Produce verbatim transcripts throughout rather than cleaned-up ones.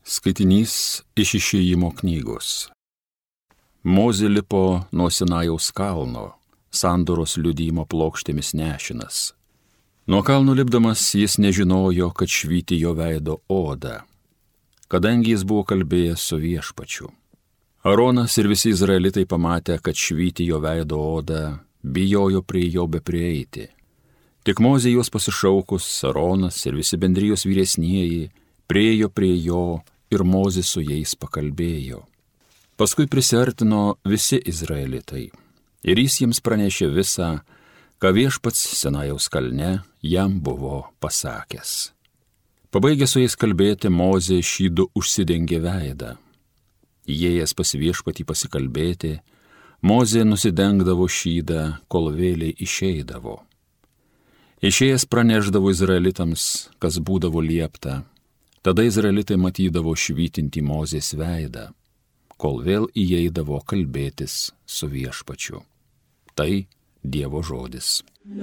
Skaitinys iš Išėjimo knygos. Mozė lipo nuo Sinajaus kalno, sandoros liudijimo plokštėmis nešinas. Nuo kalno lipdamas jis nežinojo, kad švyti jo veido oda, kadangi jis buvo kalbėjęs su Viešpačiu. Aronas ir visi izraelitai pamatę, kad švyti jo veido oda, bijojo prie jo beprieiti. Tik Mozė juos pasišaukus, Aronas ir visi bendrijos vyresnieji priėjo prie jo ir Mozė su jais pakalbėjo. Paskui prisiartino visi izraelitai ir jis jiems pranešė visą, ką Viešpats Sinajaus kalne jam buvo pasakęs. Pabaigęs su jais kalbėti, Mozė šydu užsidengė veidą. Įėjęs pas Viešpatį pasikalbėti, Mozė nusidengdavo šydą, kol vėliai išeidavo. Išėjęs praneždavo izraelitams, kas būdavo liepta. Tada izraelitai matydavo švytintį Mozės veidą, kol vėl įeidavo kalbėtis su Viešpačiu. Tai Dievo žodis.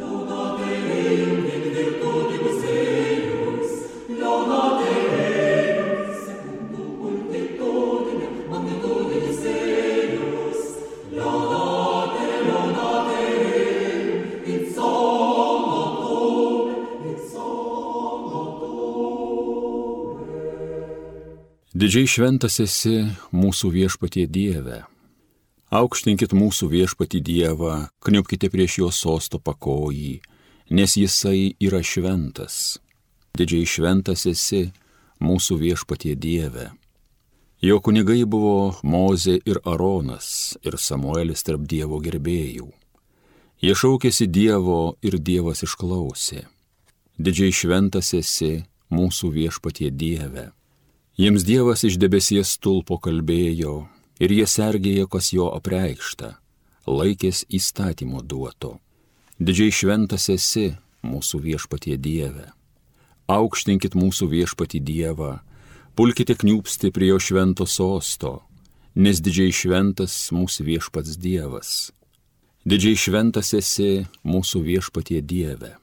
Didžiai šventas esi mūsų Viešpatie Dieve. Aukštinkit mūsų Viešpatį Dievą, kniubkite prieš jo sosto pakojį, nes jisai yra šventas. Didžiai šventas esi mūsų Viešpatie Dieve. Jo kunigai buvo Mozė ir Aronas ir Samuelis tarp Dievo gerbėjų. Jie šaukėsi Dievo ir Dievas išklausė. Didžiai šventas esi mūsų Viešpatie Dieve. Jiems Dievas iš debesies stulpo kalbėjo, ir jie sergėjo, kas jo apreikšta, laikės įstatymo duoto. Didžiai šventas esi mūsų Viešpatie Dieve. Aukštinkit mūsų Viešpatį Dievą, pulkite kniūpsti prie jo švento sosto, nes didžiai šventas mūsų Viešpats Dievas. Didžiai šventas esi mūsų Viešpatie Dieve.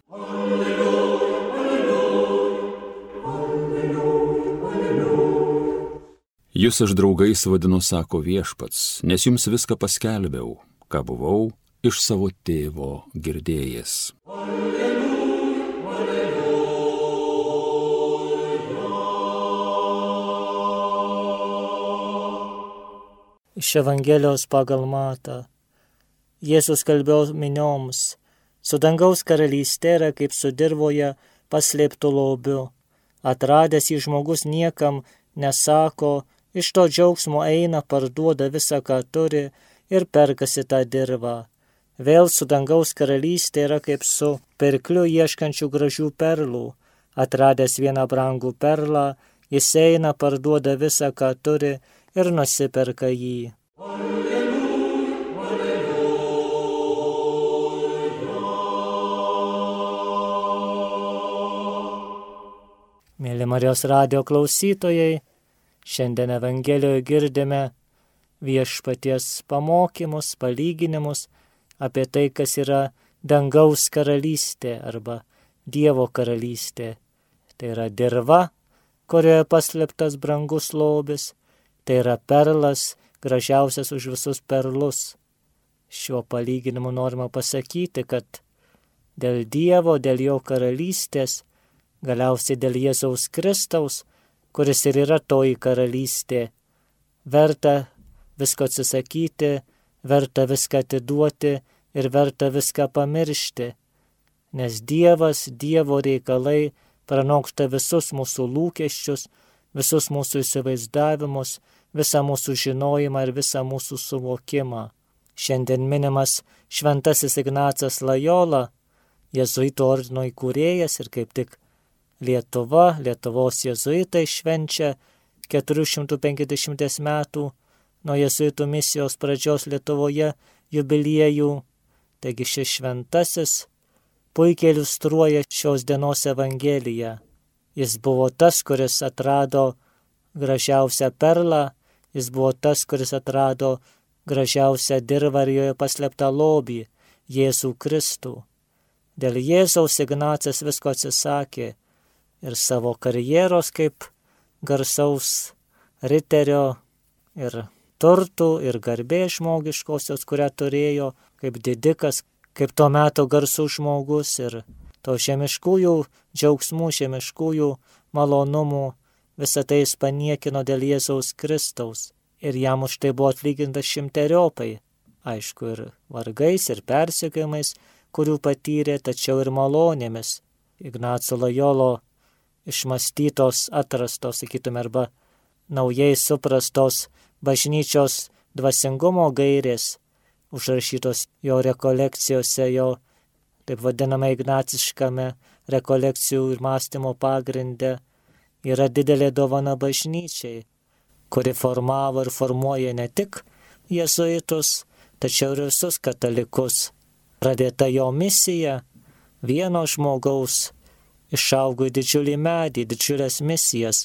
Jūs aš draugais vadinu, sako Viešpats, nes jums viską paskelbiau, ką buvau iš savo tėvo girdėjęs. Alleluja, alleluja. Iš Evangelijos pagal Matą. Jėzus kalbėjo minioms, su dangaus karalystė yra kaip su dirvoje paslėptų lobiu. Atradęs jį žmogus niekam nesako, iš to džiaugsmo eina, parduoda visą, ką turi ir perkasi tą dirvą. Vėl su dangaus karalystė yra kaip su pirkliu ieškančių gražių perlų. Atradęs vieną brangų perlą, jis eina, parduoda visą, ką turi ir nusiperka jį. Alleluja, alleluja. Mėly Marijos radijo klausytojai, šiandien Evangelijoje girdime Viešpaties pamokymus, palyginimus apie tai, kas yra dangaus karalystė arba Dievo karalystė. Tai yra dirva, kurioje paslėptas brangus lobis, tai yra perlas, gražiausias už visus perlus. Šiuo palyginimu norima pasakyti, kad dėl Dievo, dėl jo karalystės, galiausiai dėl Jėzaus Kristaus, kuris ir yra toji karalystė, verta visko atsisakyti, verta viską atiduoti ir verta viską pamiršti, nes Dievas, Dievo reikalai pranoksta visus mūsų lūkesčius, visus mūsų įsivaizdavimus, visą mūsų žinojimą ir visą mūsų suvokimą. Šiandien minimas šventasis Ignacas Lojola, jėzuitų ordino įkūrėjas ir kaip tik Lietuva, Lietuvos jėzuitai švenčia keturių šimtų penkiasdešimties metų nuo jėzuitų misijos pradžios Lietuvoje jubiliejų. Taigi šis šventasis puikiai iliustruoja šios dienos Evangeliją. Jis buvo tas, kuris atrado gražiausią perlą, jis buvo tas, kuris atrado gražiausią dirvą ir joje paslėptą lobį, Jėzų Kristų. Dėl Jėzaus Ignacas visko atsisakė ir savo karjeros kaip garsaus riterio ir turtų ir garbės žmogiškosios, kurią turėjo kaip didikas, kaip tuo metu garsus žmogus ir to žemiškųjų džiaugsmų, žemiškųjų malonumų, visą tai jis paniekino dėl Jėzaus Kristaus ir jam už tai buvo atlyginta šimteriopai, aišku, ir vargais, ir persekiojimais, kurių patyrė, tačiau ir malonėmis. Ignaco Lojolo išmastytos, atrastos, sakytume, arba naujai suprastos bažnyčios dvasingumo gairės, užrašytos jo rekolekcijose, jo taip vadiname ignaciškame rekolekcijų ir mąstymo pagrinde, yra didelė dovana bažnyčiai, kuri formavo ir formuoja ne tik jėzuitus, tačiau ir visus katalikus. Pradėta jo misija, vieno žmogaus, išaugo į didžiulį medį, didžiulės misijas,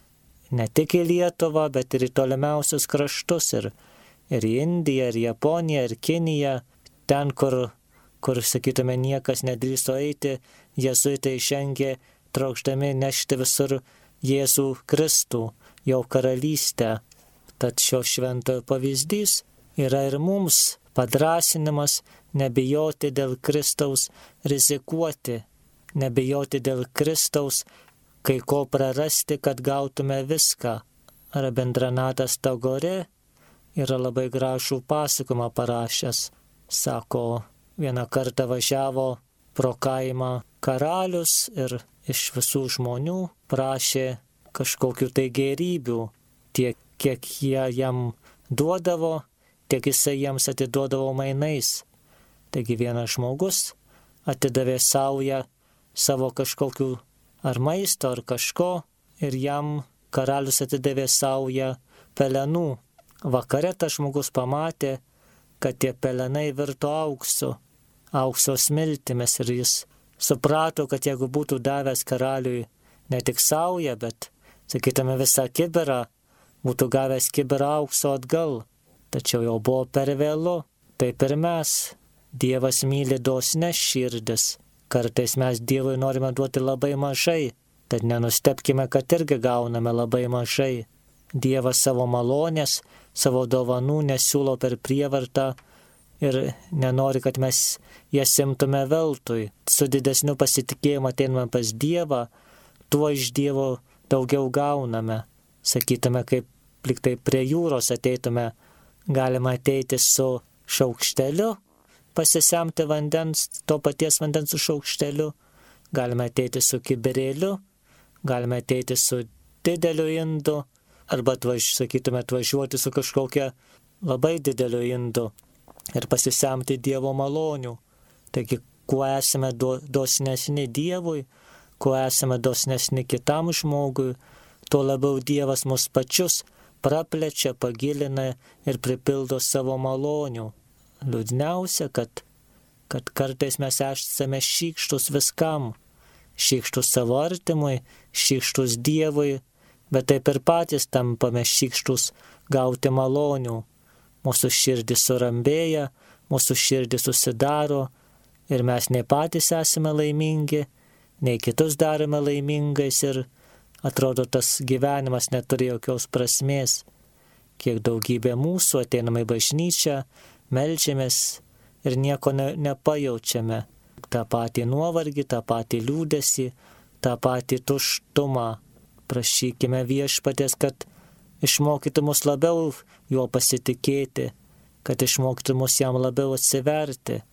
ne tik į Lietuvą, bet ir į tolimiausius kraštus, ir, ir į Indiją, ir Japoniją, ir Kiniją, ten, kur, kur, sakytume, niekas nedrįso eiti, jėzuitai žengė, traukšdami nešti visur Jėzų Kristų, jo karalystę. Tad šio šventojo pavyzdys yra ir mums padrasinimas nebijoti dėl Kristaus rizikuoti, nebijoti dėl Kristaus, kai ko prarasti, kad gautume viską. Rabindranatas Tagore yra labai gražų pasakojimą parašęs. Sako, vieną kartą važiavo pro kaimą karalius ir iš visų žmonių prašė kažkokių tai gėrybių. Tiek, kiek jie jam duodavo, tiek jisai jiems atiduodavo mainais. Taigi vienas žmogus atidavė saują savo kažkokių ar maisto, ar kažko, ir jam karalius atidavė saują pelenų. Vakare tas žmogus pamatė, kad tie pelenai virto auksu, aukso smiltimis, ir jis suprato, kad jeigu būtų davęs karaliui ne tik saują, bet, sakytume, visą kibirą, būtų gavęs kibirą aukso atgal. Tačiau jau buvo per vėlu. Taip ir mes. Dievas myli dosnes širdis. Kartais mes Dievui norime duoti labai mažai, tad nenustebkime, kad irgi gauname labai mažai. Dievas savo malonės, savo dovanų nesiūlo per prievartą ir nenori, kad mes jas imtume veltui. Su didesniu pasitikėjimu ateiname pas Dievą, tuo iš Dievo daugiau gauname. Sakytume, kaip liktai prie jūros ateitume, galima ateiti su šaukšteliu, pasisemti vandens, to paties vandens su šaukšteliu, galime ateiti su kibirėliu, galime ateiti su dideliu indu, arba, atvaž, sakytume, atvažiuoti su kažkokia labai dideliu indu ir pasisemti Dievo malonių. Taigi, kuo esame do, dosnesni Dievui, kuo esame dosnesni kitam žmogui, tuo labiau Dievas mus pačius praplečia, pagilina ir pripildo savo malonių. Liūdniausia, kad, kad kartais mes esame šykštus viskam, šykštus savo artimui, šykštus Dievui, bet taip ir patys tampame šykštus gauti malonių. Mūsų širdis surambėja, mūsų širdis susidaro ir mes nei patys esame laimingi, nei kitus darome laimingais ir atrodo, tas gyvenimas neturi jokios prasmės. Kiek daugybė mūsų ateiname į bažnyčią, meldžiamės ir nieko ne, nepajaučiame. Ta patį nuovargį, tą patį liūdesį, tą patį tuštumą. Prašykime Viešpaties, kad išmokytų mus labiau juo pasitikėti, kad išmokytų mus jam labiau atsiverti.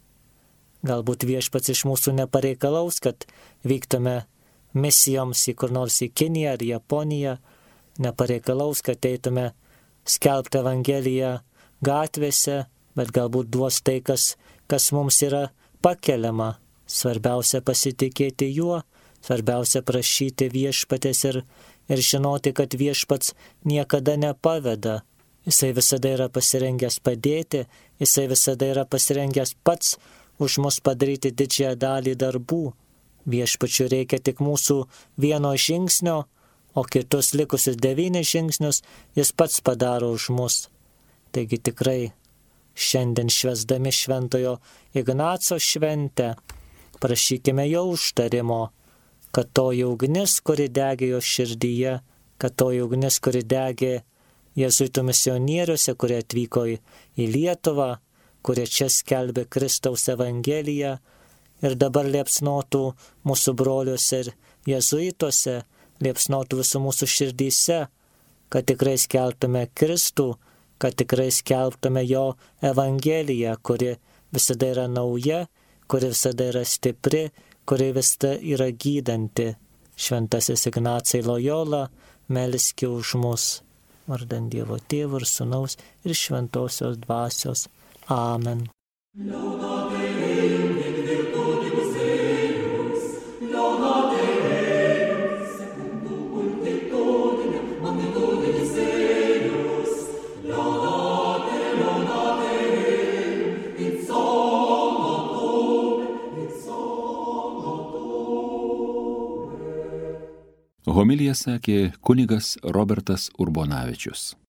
Galbūt Viešpats iš mūsų nepareikalaus, kad vyktume misijoms į kur nors į Kiniją ar Japoniją, nepareikalaus, kad eitume skelbti Evangeliją gatvėse, bet galbūt duos tai, kas, kas mums yra pakeliama. Svarbiausia pasitikėti juo, svarbiausia prašyti Viešpatės ir, ir žinoti, kad Viešpats niekada nepaveda. Jisai visada yra pasirengęs padėti, jisai visada yra pasirengęs pats už mus padaryti didžiąją dalį darbų. Viešpačiui reikia tik mūsų vieno žingsnio, o kitus likusius devynis žingsnius jis pats padaro už mus. Taigi tikrai šiandien švęsdami šventojo Ignaco šventę, prašykime jo užtarimo, kad toji ugnis, kuri degė jo širdyje, kad toji ugnis, kuri degė jėzuitų misionieriuose, kurie atvyko į, į Lietuvą, kurie čia skelbė Kristaus Evangeliją ir dabar liepsnotų mūsų broliuose ir jėzuituose, liepsnotų visų mūsų širdyse, kad tikrai skelbtume Kristų, kad tikrai skelbtume jo Evangeliją, kuri visada yra nauja, kuri visada yra stipri, kuri visada yra gydanti. Šventasis Ignacai Lojola, melski už mus, vardan Dievo Tėvo ir Sūnaus ir Šventosios Dvasios. Amen. Homiliją sakė kunigas Robertas Urbonavičius.